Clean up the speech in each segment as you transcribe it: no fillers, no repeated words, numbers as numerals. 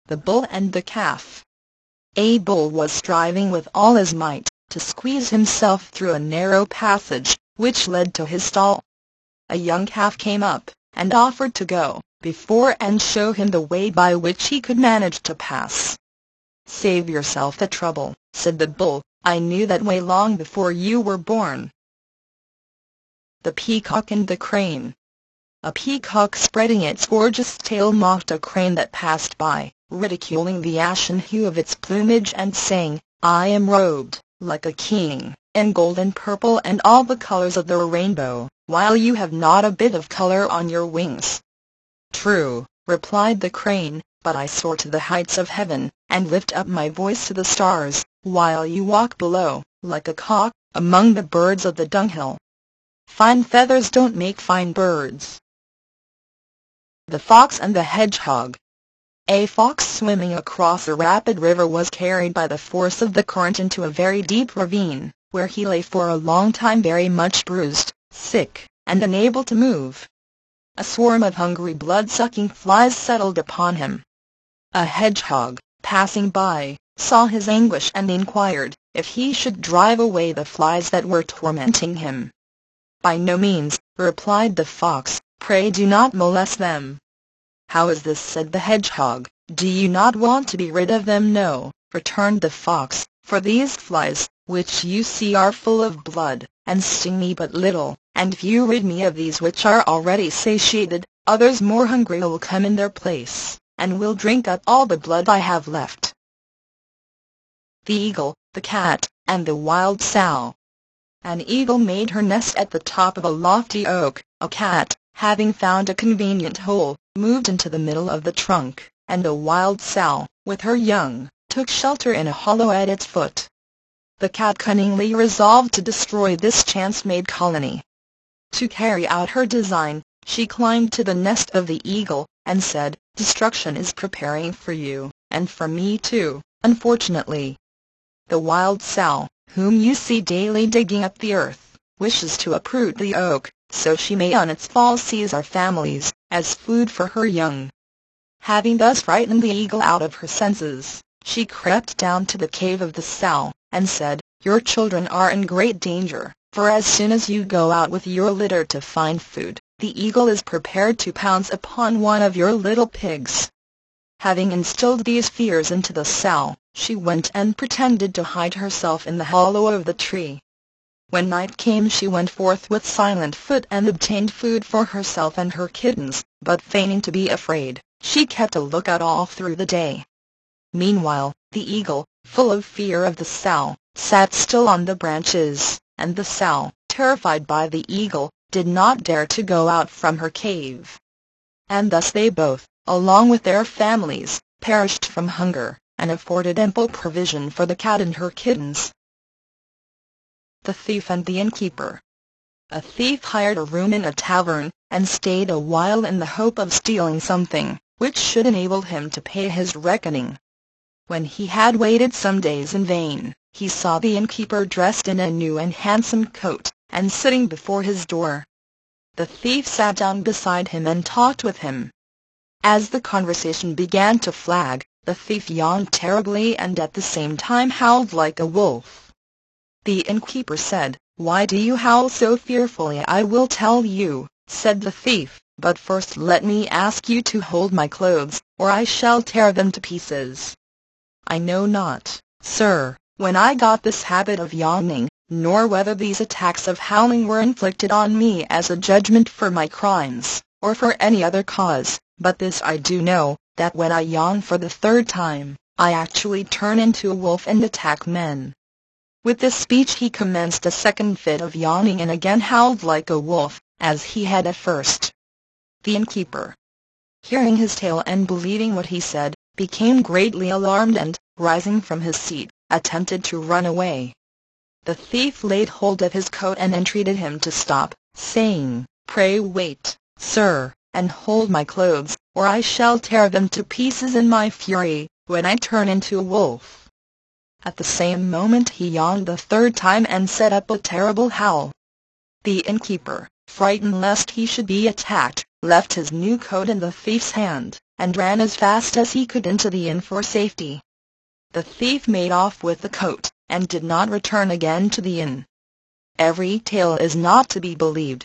the Bull and the Calf. A bull was striving with all his might to squeeze himself through a narrow passage, which led to his stall. A young calf came up, and offered to go before and show him the way by which he could manage to pass. "Save yourself the trouble," said the bull, "I knew that way long before you were born." The Peacock and the Crane. A peacock spreading its gorgeous tail mocked a crane that passed by, ridiculing the ashen hue of its plumage and saying, "I am robed, like a king, in gold and purple and all the colors of the rainbow, while you have not a bit of color on your wings." "True," replied the crane, "but I soar to the heights of heaven, and lift up my voice to the stars, while you walk below, like a cock, among the birds of the dunghill. Fine feathers don't make fine birds." The Fox and the Hedgehog. A fox swimming across a rapid river was carried by the force of the current into a very deep ravine, where he lay for a long time very much bruised, sick, and unable to move. A swarm of hungry blood-sucking flies settled upon him. A hedgehog, passing by, saw his anguish and inquired if he should drive away the flies that were tormenting him. "By no means," replied the fox, "pray do not molest them." "How is this?" said the hedgehog. "Do you not want to be rid of them?" "No," returned the fox, "for these flies, which you see are full of blood, and sting me but little, and if you rid me of these which are already satiated, others more hungry will come in their place, and will drink up all the blood I have left." The Eagle, the Cat, and the Wild Sow. An eagle made her nest at the top of a lofty oak. A cat, having found a convenient hole, moved into the middle of the trunk, and a wild sow, with her young, took shelter in a hollow at its foot. The cat cunningly resolved to destroy this chance-made colony. To carry out her design, she climbed to the nest of the eagle, and said, "Destruction is preparing for you, and for me too, unfortunately. The wild sow, whom you see daily digging up the earth, wishes to uproot the oak, so she may on its fall seize our families, as food for her young." Having thus frightened the eagle out of her senses, she crept down to the cave of the sow, and said, "Your children are in great danger, for as soon as you go out with your litter to find food, the eagle is prepared to pounce upon one of your little pigs." Having instilled these fears into the sow, she went and pretended to hide herself in the hollow of the tree. When night came she went forth with silent foot and obtained food for herself and her kittens, but feigning to be afraid, she kept a lookout all through the day. Meanwhile, the eagle, full of fear of the sow, sat still on the branches, and the sow, terrified by the eagle, did not dare to go out from her cave. And thus they both, along with their families, perished from hunger, and afforded ample provision for the cat and her kittens. The Thief and the Innkeeper. A thief hired a room in a tavern, and stayed a while in the hope of stealing something, which should enable him to pay his reckoning. When he had waited some days in vain, he saw the innkeeper dressed in a new and handsome coat, and sitting before his door. The thief sat down beside him and talked with him. As the conversation began to flag, the thief yawned terribly and at the same time howled like a wolf. The innkeeper said, "Why do you howl so fearfully?" "I will tell you," said the thief, "but first let me ask you to hold my clothes, or I shall tear them to pieces." "I know not, sir, when I got this habit of yawning, nor whether these attacks of howling were inflicted on me as a judgment for my crimes, or for any other cause, but this I do know, that when I yawn for the third time, I actually turn into a wolf and attack men." With this speech he commenced a second fit of yawning and again howled like a wolf, as he had at first. The innkeeper, hearing his tale and believing what he said, became greatly alarmed and, rising from his seat, attempted to run away. The thief laid hold of his coat and entreated him to stop, saying, "Pray wait, sir, and hold my clothes, or I shall tear them to pieces in my fury, when I turn into a wolf." At the same moment he yawned the third time and set up a terrible howl. The innkeeper, frightened lest he should be attacked, left his new coat in the thief's hand, and ran as fast as he could into the inn for safety. The thief made off with the coat, and did not return again to the inn. Every tale is not to be believed.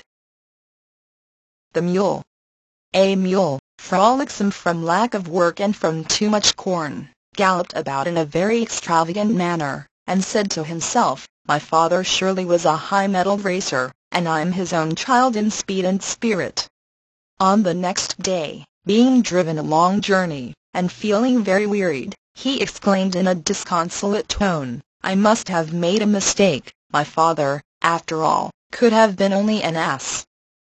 The Mule. A mule, frolicsome from lack of work and from too much corn, galloped about in a very extravagant manner, and said to himself, "My father surely was a high-mettled racer, and I am his own child in speed and spirit." On the next day, being driven a long journey, and feeling very wearied, he exclaimed in a disconsolate tone, "I must have made a mistake. My father, after all, could have been only an ass."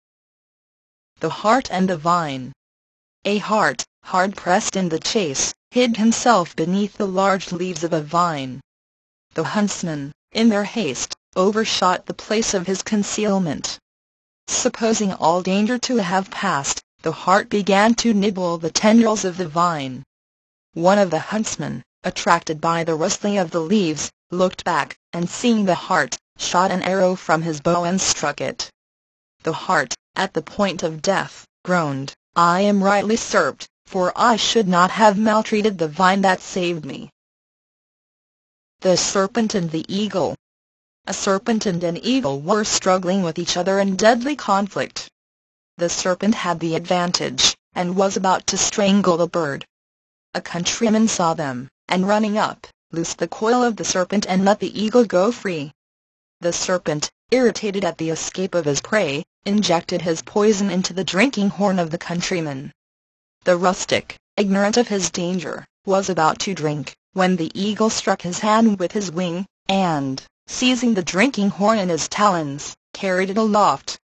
The Hart and the Vine. A hart, hard-pressed in the chase, hid himself beneath the large leaves of a vine. The huntsmen, in their haste, overshot the place of his concealment. Supposing all danger to have passed, the hart began to nibble the tendrils of the vine. One of the huntsmen, attracted by the rustling of the leaves, looked back, and seeing the hart, shot an arrow from his bow and struck it. The hart, at the point of death, groaned, "I am rightly served, for I should not have maltreated the vine that saved me." The Serpent and the Eagle. A serpent and an eagle were struggling with each other in deadly conflict. The serpent had the advantage, and was about to strangle the bird. A countryman saw them, and running up, loosed the coil of the serpent and let the eagle go free. The serpent, irritated at the escape of his prey, injected his poison into the drinking horn of the countryman. The rustic, ignorant of his danger, was about to drink, when the eagle struck his hand with his wing, and, seizing the drinking horn in his talons, carried it aloft.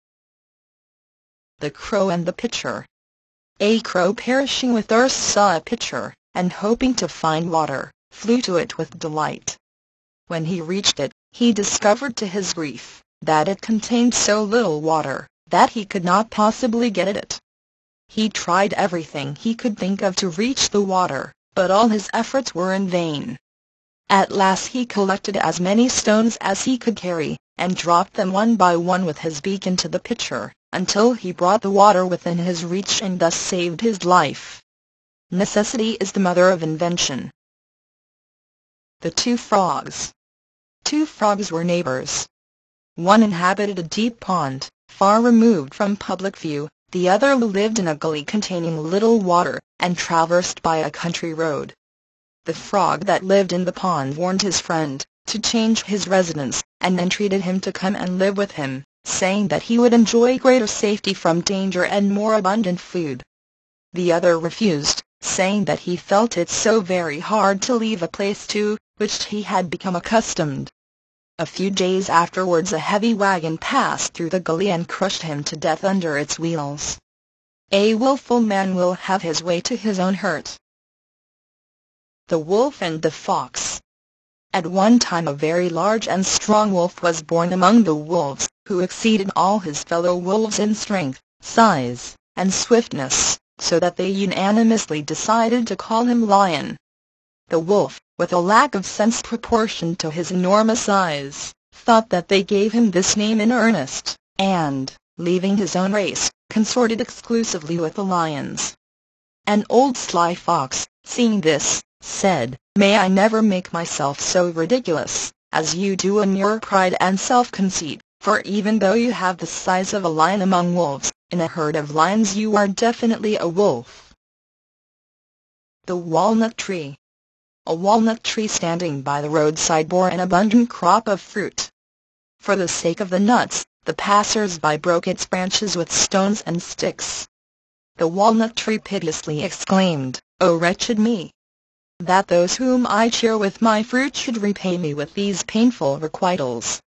The Crow and the Pitcher. A crow perishing with thirst saw a pitcher, and hoping to find water, flew to it with delight. When he reached it, he discovered to his grief, that it contained so little water, that he could not possibly get at it. He tried everything he could think of to reach the water, but all his efforts were in vain. At last he collected as many stones as he could carry, and dropped them one by one with his beak into the pitcher, until he brought the water within his reach and thus saved his life. Necessity is the mother of invention. The Two Frogs. Two frogs were neighbors. One inhabited a deep pond, far removed from public view, the other lived in a gully containing little water, and traversed by a country road. The frog that lived in the pond warned his friend to change his residence, and entreated him to come and live with him, saying that he would enjoy greater safety from danger and more abundant food. The other refused, saying that he felt it so very hard to leave a place to which he had become accustomed. A few days afterwards a heavy wagon passed through the gully and crushed him to death under its wheels. A willful man will have his way to his own hurt. The Wolf and the Fox. At one time a very large and strong wolf was born among the wolves, who exceeded all his fellow wolves in strength, size, and swiftness, so that they unanimously decided to call him Lion. The wolf, with a lack of sense proportioned to his enormous size, thought that they gave him this name in earnest, and, leaving his own race, consorted exclusively with the lions. An old sly fox, seeing this, said, "May I never make myself so ridiculous, as you do in your pride and self-conceit, for even though you have the size of a lion among wolves, in a herd of lions you are definitely a wolf." The Walnut Tree. A walnut tree standing by the roadside bore an abundant crop of fruit. For the sake of the nuts, the passers-by broke its branches with stones and sticks. The walnut tree piteously exclaimed, "O wretched me! That those whom I cheer with my fruit should repay me with these painful requitals."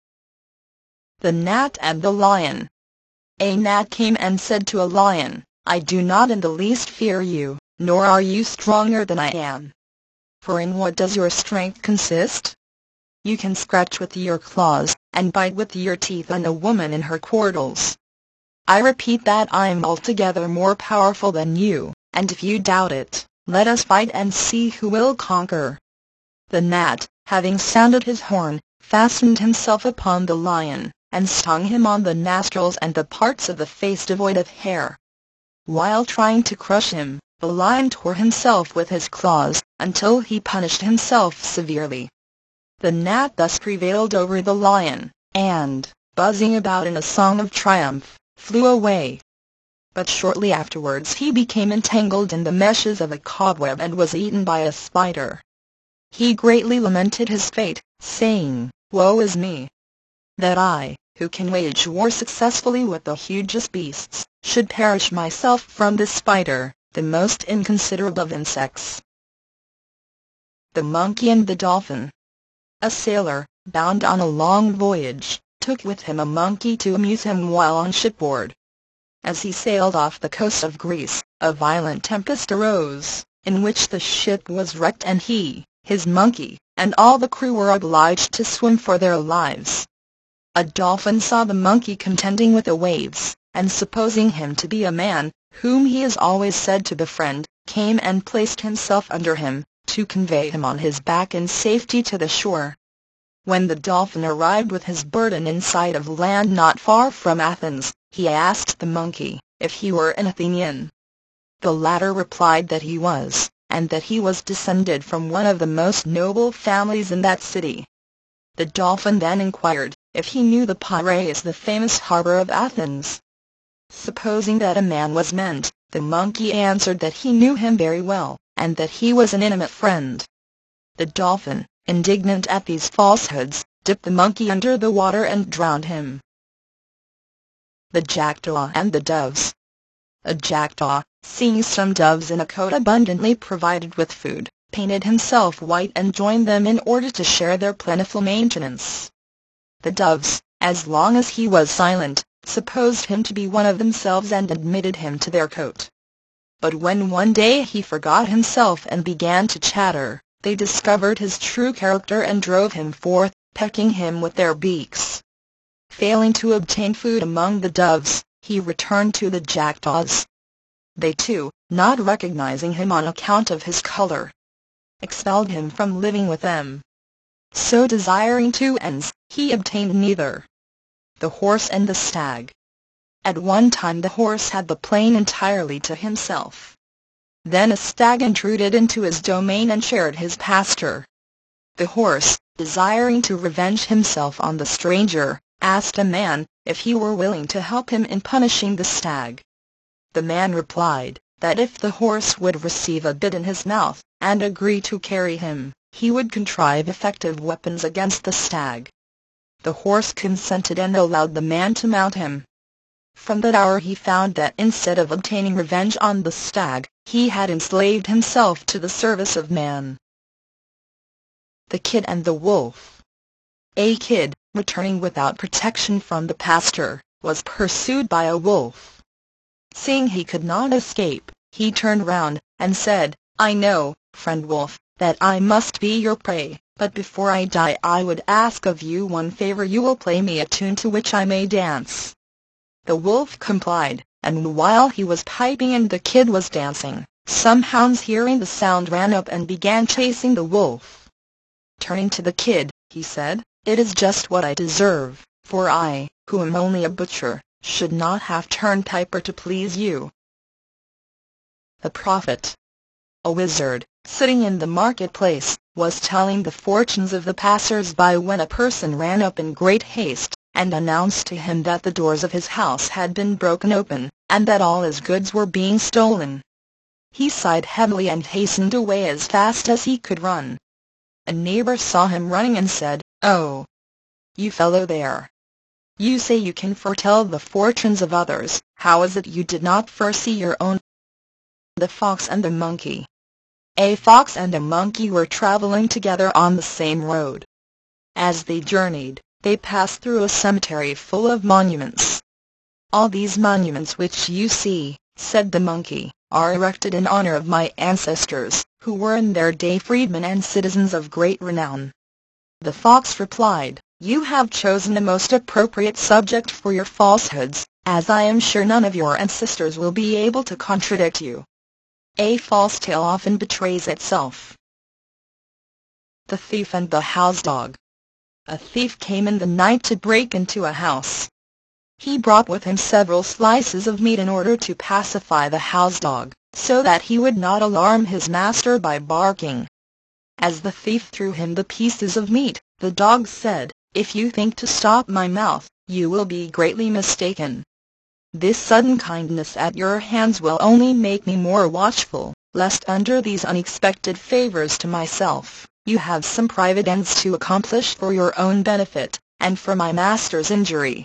The Gnat and the Lion. A gnat came and said to a lion, "I do not in the least fear you, nor are you stronger than I am. For in what does your strength consist? You can scratch with your claws, and bite with your teeth on a woman in her quarters. I repeat that I am altogether more powerful than you, and if you doubt it, let us fight and see who will conquer." The gnat, having sounded his horn, fastened himself upon the lion, and stung him on the nostrils and the parts of the face devoid of hair, While trying to crush him, the lion tore himself with his claws, until he punished himself severely. The gnat thus prevailed over the lion, and, buzzing about in a song of triumph, flew away. But shortly afterwards he became entangled in the meshes of a cobweb and was eaten by a spider. He greatly lamented his fate, saying, "Woe is me! That I, who can wage war successfully with the hugest beasts, should perish myself from this spider, the most inconsiderate of insects." The Monkey and the Dolphin. A sailor, bound on a long voyage, took with him a monkey to amuse him while on shipboard. As he sailed off the coast of Greece, a violent tempest arose, in which the ship was wrecked and he, his monkey, and all the crew were obliged to swim for their lives. A dolphin saw the monkey contending with the waves, and supposing him to be a man, whom he is always said to befriend, came and placed himself under him, to convey him on his back in safety to the shore. When the dolphin arrived with his burden in sight of land not far from Athens, he asked the monkey if he were an Athenian. The latter replied that he was, and that he was descended from one of the most noble families in that city. The dolphin then inquired if he knew the Piraeus, the famous harbor of Athens. Supposing that a man was meant, the monkey answered that he knew him very well, and that he was an intimate friend. The dolphin, indignant at these falsehoods, dipped the monkey under the water and drowned him. The Jackdaw and the Doves. A jackdaw, seeing some doves in a cote abundantly provided with food, painted himself white and joined them in order to share their plentiful maintenance. The doves, as long as he was silent, supposed him to be one of themselves and admitted him to their cote. But when one day he forgot himself and began to chatter, they discovered his true character and drove him forth, pecking him with their beaks. Failing to obtain food among the doves, he returned to the jackdaws. They too, not recognizing him on account of his color, expelled him from living with them. So desiring two ends, he obtained neither. The Horse and the Stag. At one time the horse had the plain entirely to himself. Then a stag intruded into his domain and shared his pasture. The horse, desiring to revenge himself on the stranger, asked a man if he were willing to help him in punishing the stag. The man replied that if the horse would receive a bit in his mouth, and agree to carry him, he would contrive effective weapons against the stag. The horse consented and allowed the man to mount him. From that hour he found that instead of obtaining revenge on the stag, he had enslaved himself to the service of man. The Kid and the Wolf. A kid, returning without protection from the pasture, was pursued by a wolf. Seeing he could not escape, he turned round, and said, "I know, friend wolf, that I must be your prey, but before I die I would ask of you one favor. You will play me a tune to which I may dance." The wolf complied, and while he was piping and the kid was dancing, some hounds hearing the sound ran up and began chasing the wolf. Turning to the kid, he said, "It is just what I deserve, for I, who am only a butcher, should not have turned piper to please you." The Prophet. A wizard, sitting in the marketplace, was telling the fortunes of the passers-by when a person ran up in great haste, and announced to him that the doors of his house had been broken open, and that all his goods were being stolen. He sighed heavily and hastened away as fast as he could run. A neighbor saw him running and said, "Oh, you fellow there! You say you can foretell the fortunes of others, how is it you did not foresee your own?" The Fox and the Monkey. A fox and a monkey were traveling together on the same road. As they journeyed, they passed through a cemetery full of monuments. "All these monuments which you see," said the monkey, "are erected in honor of my ancestors, who were in their day freedmen and citizens of great renown." The fox replied, "You have chosen a most appropriate subject for your falsehoods, as I am sure none of your ancestors will be able to contradict you. A false tale often betrays itself." The Thief and the House Dog. A thief came in the night to break into a house. He brought with him several slices of meat in order to pacify the house dog, so that he would not alarm his master by barking. As the thief threw him the pieces of meat, the dog said, "If you think to stop my mouth, you will be greatly mistaken. This sudden kindness at your hands will only make me more watchful, lest under these unexpected favors to myself, you have some private ends to accomplish for your own benefit, and for my master's injury."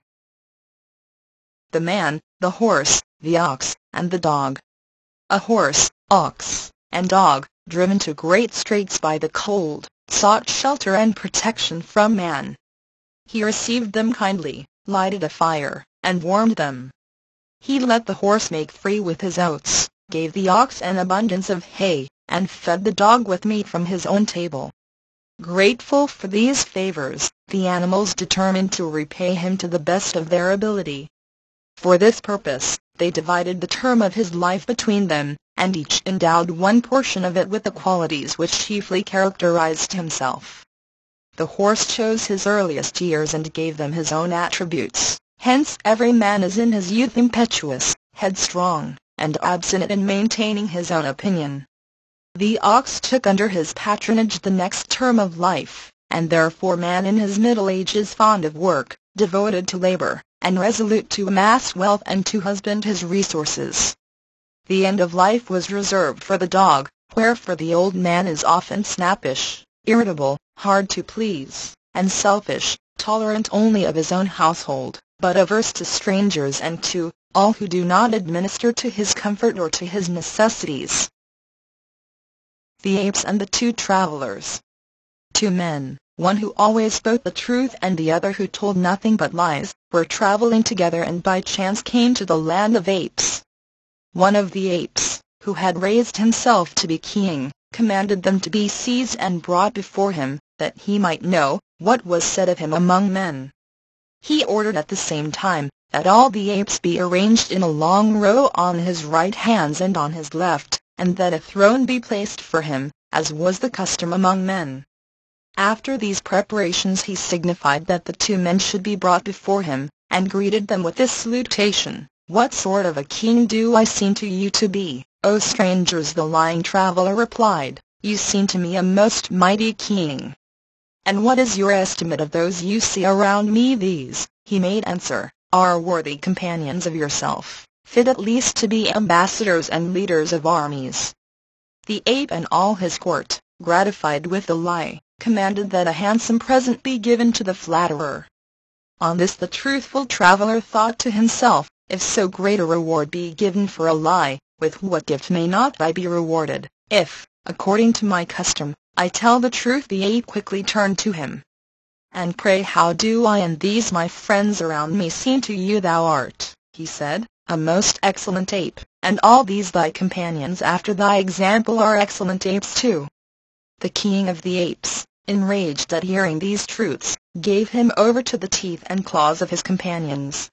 The man, the horse, the ox, and the dog. A horse, ox, and dog, driven to great straits by the cold, sought shelter and protection from man. He received them kindly, lighted a fire, and warmed them. He let the horse make free with his oats, gave the ox an abundance of hay, and fed the dog with meat from his own table. Grateful for these favors, the animals determined to repay him to the best of their ability. For this purpose, they divided the term of his life between them, and each endowed one portion of it with the qualities which chiefly characterized himself. The horse chose his earliest years and gave them his own attributes, hence every man is in his youth impetuous, headstrong, and obstinate in maintaining his own opinion. The ox took under his patronage the next term of life, and therefore man in his middle age is fond of work, devoted to labor, and resolute to amass wealth and to husband his resources. The end of life was reserved for the dog, wherefore the old man is often snappish, irritable, hard to please, and selfish, tolerant only of his own household, but averse to strangers and to all who do not administer to his comfort or to his necessities. The apes and the two travelers. Two men, one who always spoke the truth and the other who told nothing but lies, were traveling together and by chance came to the land of apes. One of the apes, who had raised himself to be king, commanded them to be seized and brought before him, that he might know what was said of him among men. He ordered at the same time that all the apes be arranged in a long row on his right hand and on his left, and that a throne be placed for him, as was the custom among men. After these preparations he signified that the two men should be brought before him, and greeted them with this salutation: "What sort of a king do I seem to you to be, O strangers?" The lying traveler replied, "You seem to me a most mighty king." "And what is your estimate of those you see around me?" "These," he made answer, "are worthy companions of yourself, fit at least to be ambassadors and leaders of armies." The ape and all his court, gratified with the lie, commanded that a handsome present be given to the flatterer. On this the truthful traveler thought to himself, "If so great a reward be given for a lie, with what gift may not I be rewarded, if, according to my custom, I tell the truth?" The ape quickly turned to him. "And pray how do I and these my friends around me seem to you?" "Thou art," he said, "a most excellent ape, and all these thy companions after thy example are excellent apes too." The king of the apes, enraged at hearing these truths, gave him over to the teeth and claws of his companions.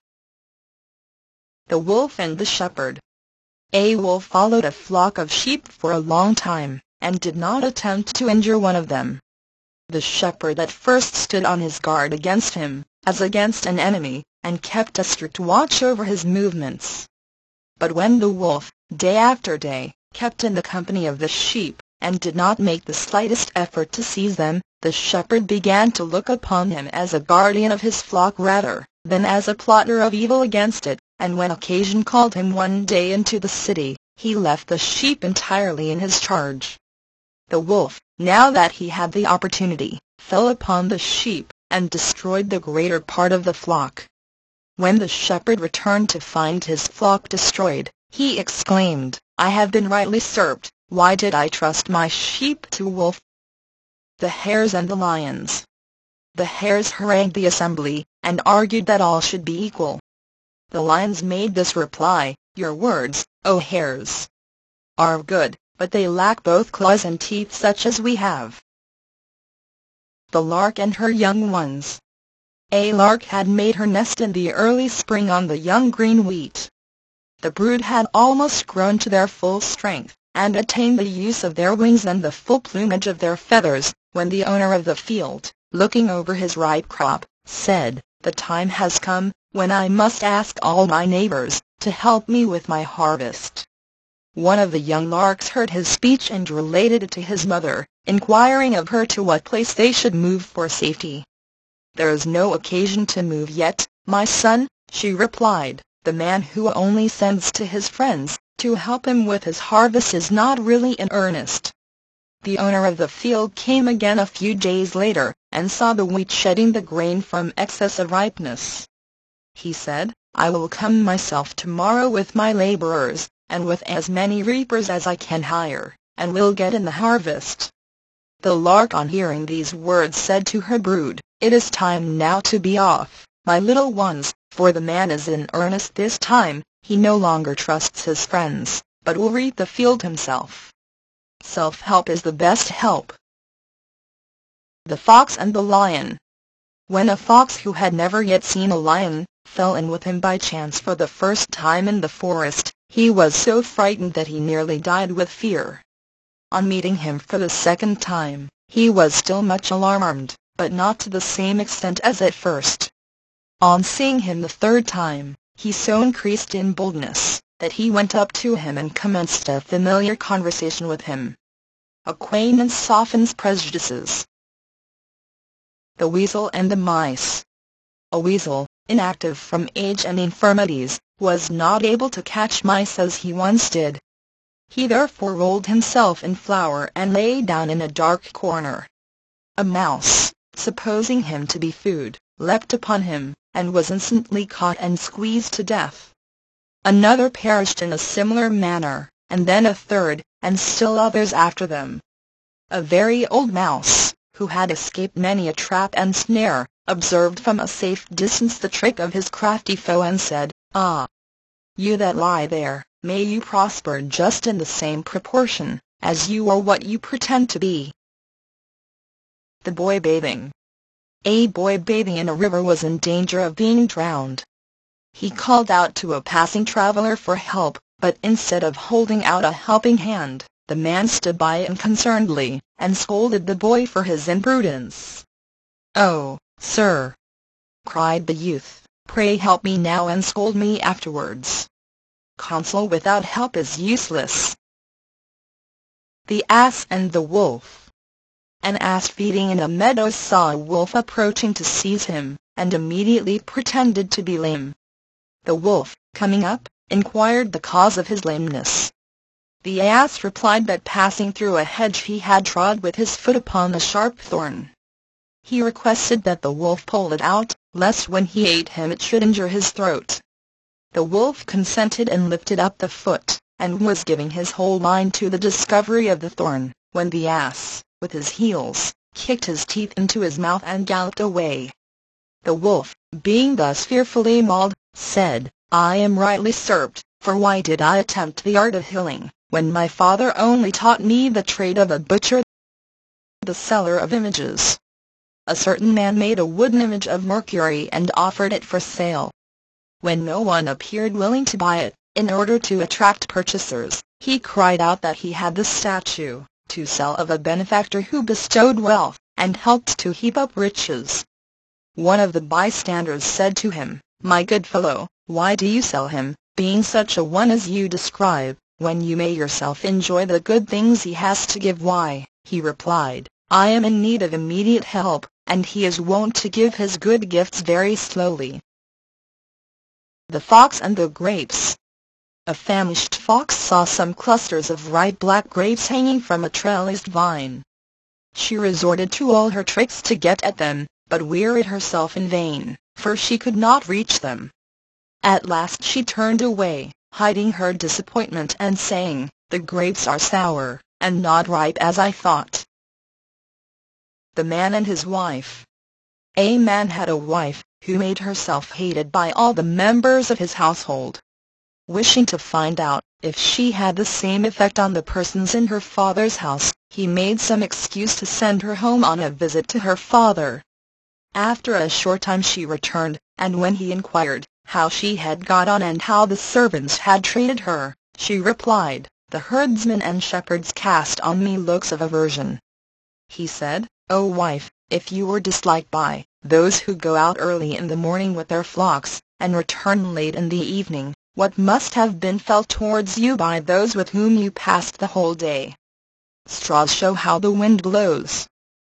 The wolf and the shepherd. A wolf followed a flock of sheep for a long time, and did not attempt to injure one of them. The shepherd at first stood on his guard against him, as against an enemy, and kept a strict watch over his movements. But when the wolf, day after day, kept in the company of the sheep, and did not make the slightest effort to seize them, the shepherd began to look upon him as a guardian of his flock rather than as a plotter of evil against it, and when occasion called him one day into the city, he left the sheep entirely in his charge. The wolf, now that he had the opportunity, fell upon the sheep, and destroyed the greater part of the flock. When the shepherd returned to find his flock destroyed, he exclaimed, "I have been rightly served. Why did I trust my sheep to a wolf?" The hares and the lions. The hares harangued the assembly, and argued that all should be equal. The lions made this reply: "Your words, O hares, are good, but they lack both claws and teeth such as we have." The lark and her young ones. A lark had made her nest in the early spring on the young green wheat. The brood had almost grown to their full strength, and attained the use of their wings and the full plumage of their feathers, when the owner of the field, looking over his ripe crop, said, "The time has come, when I must ask all my neighbors to help me with my harvest?" One of the young larks heard his speech and related it to his mother, inquiring of her to what place they should move for safety. "There is no occasion to move yet, my son," she replied. "The man who only sends to his friends to help him with his harvest is not really in earnest." The owner of the field came again a few days later, and saw the wheat shedding the grain from excess of ripeness. He said, "I will come myself tomorrow with my laborers, and with as many reapers as I can hire, and will get in the harvest." The lark, on hearing these words, said to her brood, "It is time now to be off, my little ones, for the man is in earnest this time. He no longer trusts his friends, but will reap the field himself." Self-help is the best help. The Fox and the Lion. When a fox who had never yet seen a lion fell in with him by chance for the first time in the forest, he was so frightened that he nearly died with fear. On meeting him for the second time, he was still much alarmed, but not to the same extent as at first. On seeing him the third time, he so increased in boldness that he went up to him and commenced a familiar conversation with him. Acquaintance softens prejudices. The Weasel and the Mice. A weasel, inactive from age and infirmities, was not able to catch mice as he once did. He therefore rolled himself in flour and lay down in a dark corner. A mouse, supposing him to be food, leapt upon him, and was instantly caught and squeezed to death. Another perished in a similar manner, and then a third, and still others after them. A very old mouse, who had escaped many a trap and snare, observed from a safe distance the trick of his crafty foe and said, "Ah! You that lie there, may you prosper just in the same proportion as you are what you pretend to be." The Boy Bathing. A boy bathing in a river was in danger of being drowned. He called out to a passing traveler for help, but instead of holding out a helping hand, the man stood by unconcernedly, and scolded the boy for his imprudence. "Oh, sir," cried the youth, "pray help me now and scold me afterwards. Counsel without help is useless." The Ass and the Wolf. An ass feeding in a meadow saw a wolf approaching to seize him, and immediately pretended to be lame. The wolf, coming up, inquired the cause of his lameness. The ass replied that passing through a hedge he had trod with his foot upon a sharp thorn. He requested that the wolf pull it out, lest when he ate him it should injure his throat. The wolf consented and lifted up the foot, and was giving his whole mind to the discovery of the thorn, when the ass, with his heels, kicked his teeth into his mouth and galloped away. The wolf, being thus fearfully mauled, said, "I am rightly served, for why did I attempt the art of healing, when my father only taught me the trade of a butcher?" The Seller of Images. A certain man made a wooden image of Mercury and offered it for sale. When no one appeared willing to buy it, in order to attract purchasers, he cried out that he had the statue to sell of a benefactor who bestowed wealth, and helped to heap up riches. One of the bystanders said to him, "My good fellow, why do you sell him, being such a one as you describe, when you may yourself enjoy the good things he has to give?" "Why," he replied, "I am in need of immediate help, and he is wont to give his good gifts very slowly." The Fox and the Grapes. A famished fox saw some clusters of ripe black grapes hanging from a trellised vine. She resorted to all her tricks to get at them, but wearied herself in vain, for she could not reach them. At last she turned away, hiding her disappointment and saying, "The grapes are sour, and not ripe as I thought." The Man and His Wife. A man had a wife, who made herself hated by all the members of his household. Wishing to find out if she had the same effect on the persons in her father's house, he made some excuse to send her home on a visit to her father. After a short time she returned, and when he inquired how she had got on and how the servants had treated her, she replied, "The herdsmen and shepherds cast on me looks of aversion." He said, "O wife, if you were disliked by those who go out early in the morning with their flocks, and return late in the evening, what must have been felt towards you by those with whom you passed the whole day. Straws show how the wind blows.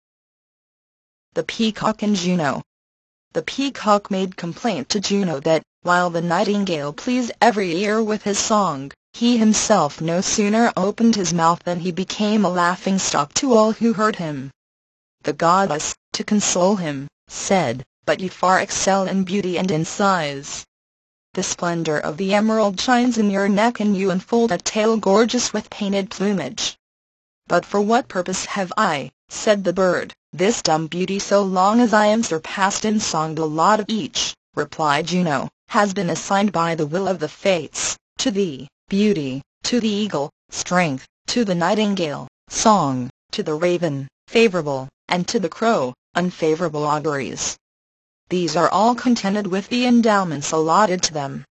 The Peacock and Juno. The Peacock made complaint to Juno that, while the Nightingale pleased every ear with his song, he himself no sooner opened his mouth than he became a laughing-stock to all who heard him. The goddess, to console him, said, "But you far excel in beauty and in size. The splendor of the emerald shines in your neck, and you unfold a tail gorgeous with painted plumage." "But for what purpose have I," said the bird, "this dumb beauty so long as I am surpassed in song? The lot of each," replied Juno, "has been assigned by the will of the fates, to thee, beauty; to the eagle, strength; to the nightingale, song; to the raven, favorable; and to the crow, unfavorable auguries. These are all contented with the endowments allotted to them."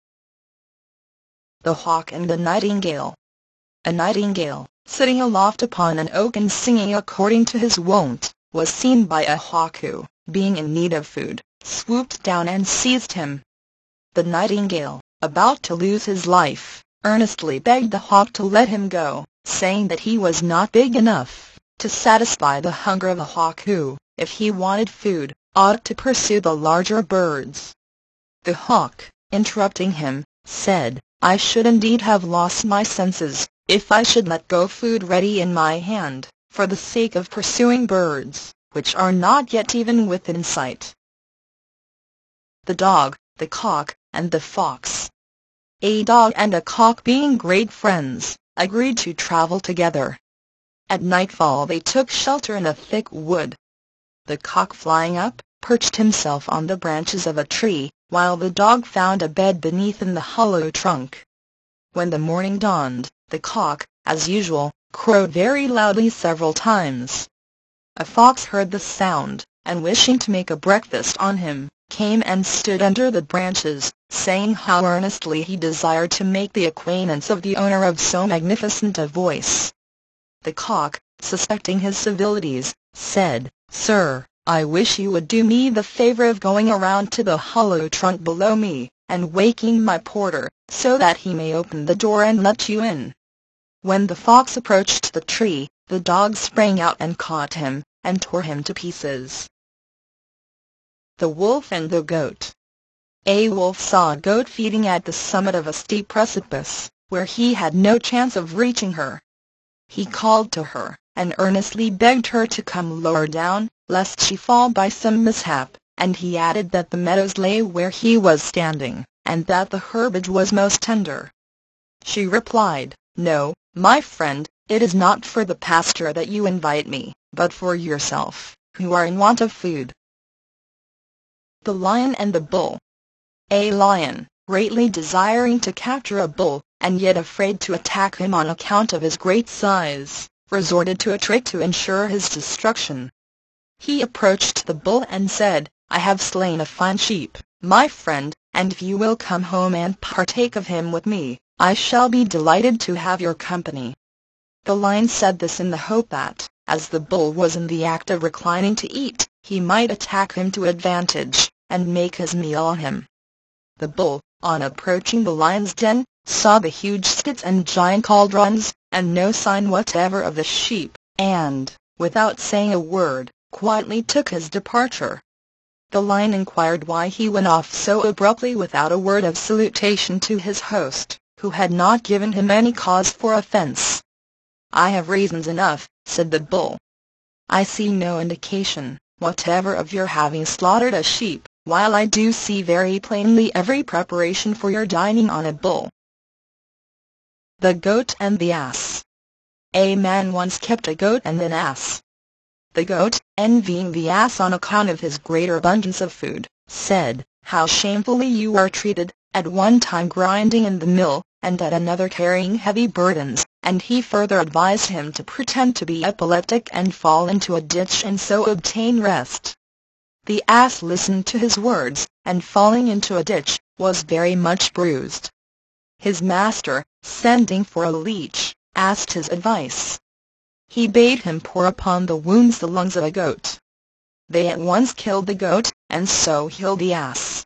The Hawk and the Nightingale. A nightingale, sitting aloft upon an oak and singing according to his wont, was seen by a hawk who, being in need of food, swooped down and seized him. The nightingale, about to lose his life, earnestly begged the hawk to let him go, saying that he was not big enough to satisfy the hunger of a hawk who, if he wanted food, ought to pursue the larger birds. The hawk, interrupting him, said, "I should indeed have lost my senses, if I should let go food ready in my hand, for the sake of pursuing birds, which are not yet even within sight." The Dog, the Cock, and the Fox. A dog and a cock, being great friends, agreed to travel together. At nightfall they took shelter in a thick wood. The cock, flying up, perched himself on the branches of a tree, while the dog found a bed beneath in the hollow trunk. When the morning dawned, the cock, as usual, crowed very loudly several times. A fox heard the sound, and wishing to make a breakfast on him, came and stood under the branches, saying how earnestly he desired to make the acquaintance of the owner of so magnificent a voice. The cock, suspecting his civilities, said, "Sir, I wish you would do me the favor of going around to the hollow trunk below me, and waking my porter, so that he may open the door and let you in." When the fox approached the tree, the dog sprang out and caught him, and tore him to pieces. The Wolf and the Goat. A wolf saw a goat feeding at the summit of a steep precipice, where he had no chance of reaching her. He called to her, and earnestly begged her to come lower down, lest she fall by some mishap, and he added that the meadows lay where he was standing, and that the herbage was most tender. She replied, "No, my friend, it is not for the pasture that you invite me, but for yourself, who are in want of food." The Lion and the Bull. A lion, greatly desiring to capture a bull, and yet afraid to attack him on account of his great size, resorted to a trick to ensure his destruction. He approached the bull and said, "I have slain a fine sheep, my friend, and if you will come home and partake of him with me, I shall be delighted to have your company." The lion said this in the hope that, as the bull was in the act of reclining to eat, he might attack him to advantage, and make his meal on him. The bull, on approaching the lion's den, saw the huge skits and giant cauldrons, and no sign whatever of the sheep, and, without saying a word, quietly took his departure. The lion inquired why he went off so abruptly without a word of salutation to his host, who had not given him any cause for offense. "I have reasons enough," said the bull. "I see no indication whatever of your having slaughtered a sheep, while I do see very plainly every preparation for your dining on a bull." The Goat and the Ass. A man once kept a goat and an ass. The goat, envying the ass on account of his greater abundance of food, said, "How shamefully you are treated, at one time grinding in the mill, and at another carrying heavy burdens," and he further advised him to pretend to be epileptic and fall into a ditch and so obtain rest. The ass listened to his words, and falling into a ditch, was very much bruised. His master, sending for a leech, asked his advice. He bade him pour upon the wounds the lungs of a goat. They at once killed the goat, and so killed the ass.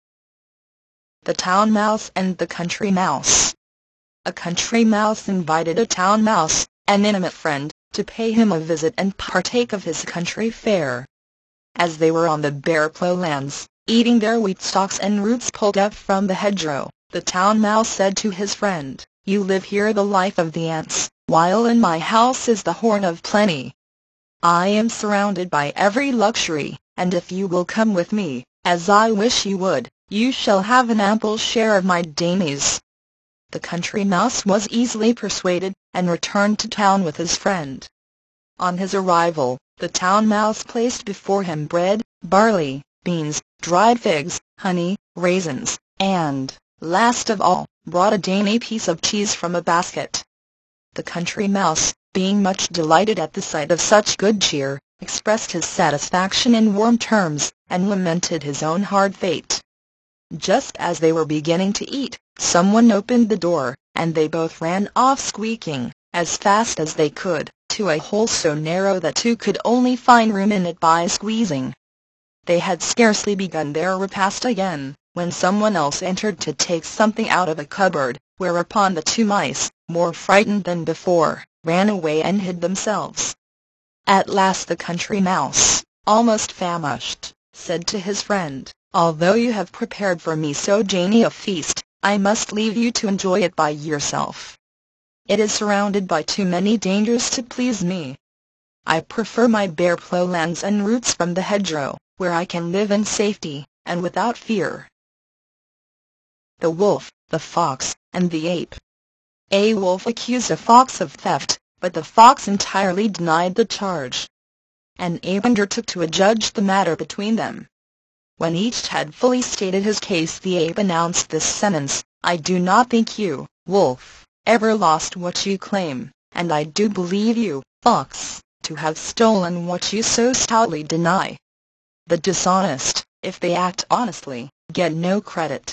The Town Mouse and the Country Mouse. A country mouse invited a town mouse, an intimate friend, to pay him a visit and partake of his country fare. As they were on the bare plowlands, eating their wheat stalks and roots pulled up from the hedgerow, the town mouse said to his friend, "You live here the life of the ants, while in my house is the horn of plenty. I am surrounded by every luxury, and if you will come with me, as I wish you would, you shall have an ample share of my dainties." The country mouse was easily persuaded, and returned to town with his friend. On his arrival, the town mouse placed before him bread, barley, beans, dried figs, honey, raisins, and, last of all, brought a dainty piece of cheese from a basket. The country mouse, being much delighted at the sight of such good cheer, expressed his satisfaction in warm terms, and lamented his own hard fate. Just as they were beginning to eat, someone opened the door, and they both ran off squeaking, as fast as they could, to a hole so narrow that two could only find room in it by squeezing. They had scarcely begun their repast again, when someone else entered to take something out of a cupboard, whereupon the two mice, more frightened than before, ran away and hid themselves. At last the country mouse, almost famished, said to his friend, "Although you have prepared for me so dainty a feast, I must leave you to enjoy it by yourself. It is surrounded by too many dangers to please me. I prefer my bare plowlands and roots from the hedgerow, where I can live in safety, and without fear." The Wolf, the Fox, and the Ape. A wolf accused a fox of theft, but the fox entirely denied the charge. An ape undertook to adjudge the matter between them. When each had fully stated his case, the ape announced this sentence: "I do not think you, Wolf, ever lost what you claim, and I do believe you, Fox, to have stolen what you so stoutly deny. The dishonest, if they act honestly, get no credit."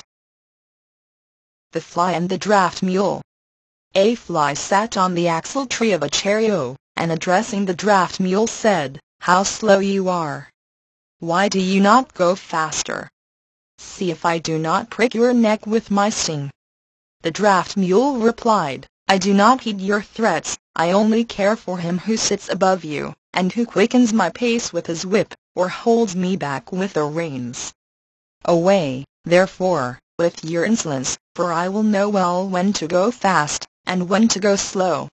The Fly and the Draft Mule. A fly sat on the axle-tree of a chariot, and addressing the draft mule said, "How slow you are! Why do you not go faster? See if I do not prick your neck with my sting." The draft mule replied, "I do not heed your threats, I only care for him who sits above you, and who quickens my pace with his whip, or holds me back with the reins. Away, therefore, with your insolence, for I will know well when to go fast, and when to go slow."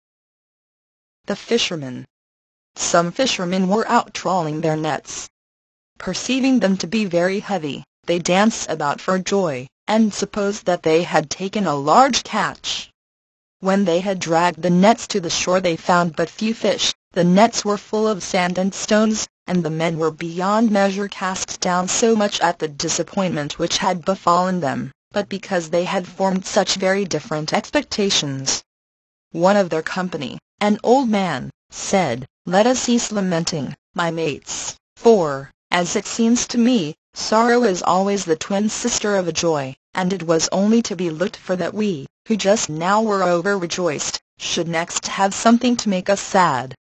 The Fisherman. Some fishermen were out trawling their nets. Perceiving them to be very heavy, they danced about for joy, and supposed that they had taken a large catch. When they had dragged the nets to the shore they found but few fish. The nets were full of sand and stones, and the men were beyond measure cast down, so much at the disappointment which had befallen them, but because they had formed such very different expectations. One of their company, an old man, said, "Let us cease lamenting, my mates, for, as it seems to me, sorrow is always the twin sister of joy, and it was only to be looked for that we, who just now were overrejoiced, should next have something to make us sad.